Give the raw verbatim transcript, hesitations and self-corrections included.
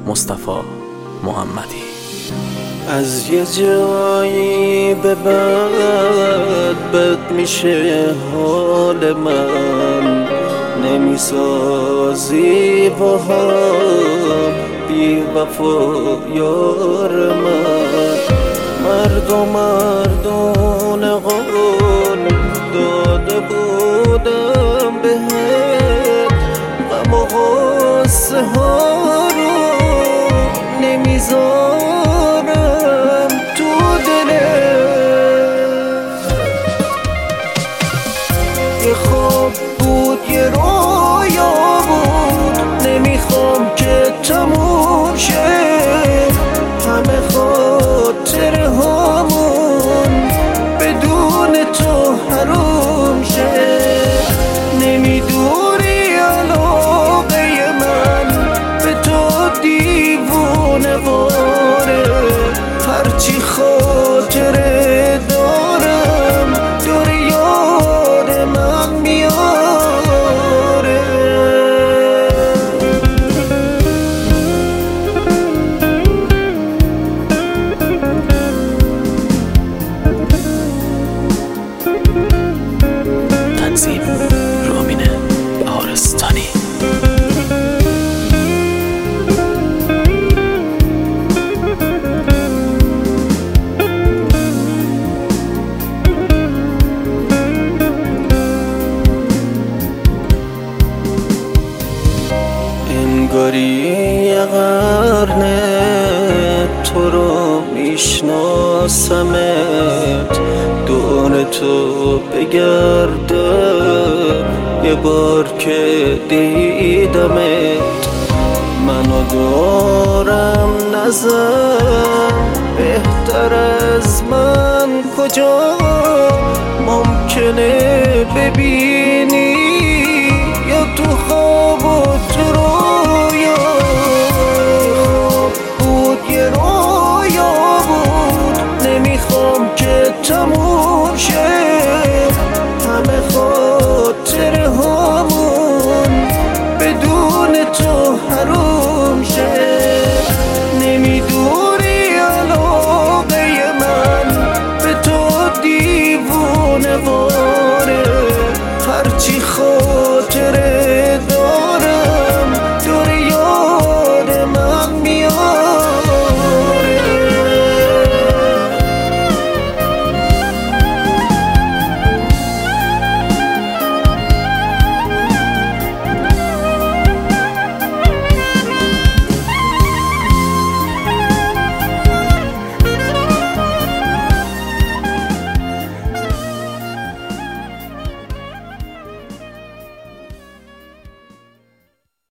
مصطفی محمدی. از یه جایی به بعد بد میشه حال من، نمیسازی با هم بی وفا یار من. مرد و مردون قول داده بودم بهت، غم و غصه ها رو نمیذارم تو دلت. یه خواب بود یه رویا بود، نمیخوام که تموم شه. همه خاطره هامون بدون تو حروم شه. نمیدونی علاقه من به تو دیوونه واره، هرچی خاطره دارم دور یاد من میاره. تنظیم رامین بهارستانی. انگاری یه قرنه تو رو میشناسمت، دور تو بگردم یه بار که دیدمت. منو دارم نزن، بهتر از من کجا ممکنه ببینی، یا تو خواب و تو رویا. خواب بود یه رویا بود، نمیخوام که تموم شه. همه خاطره هامون بدون تو حروم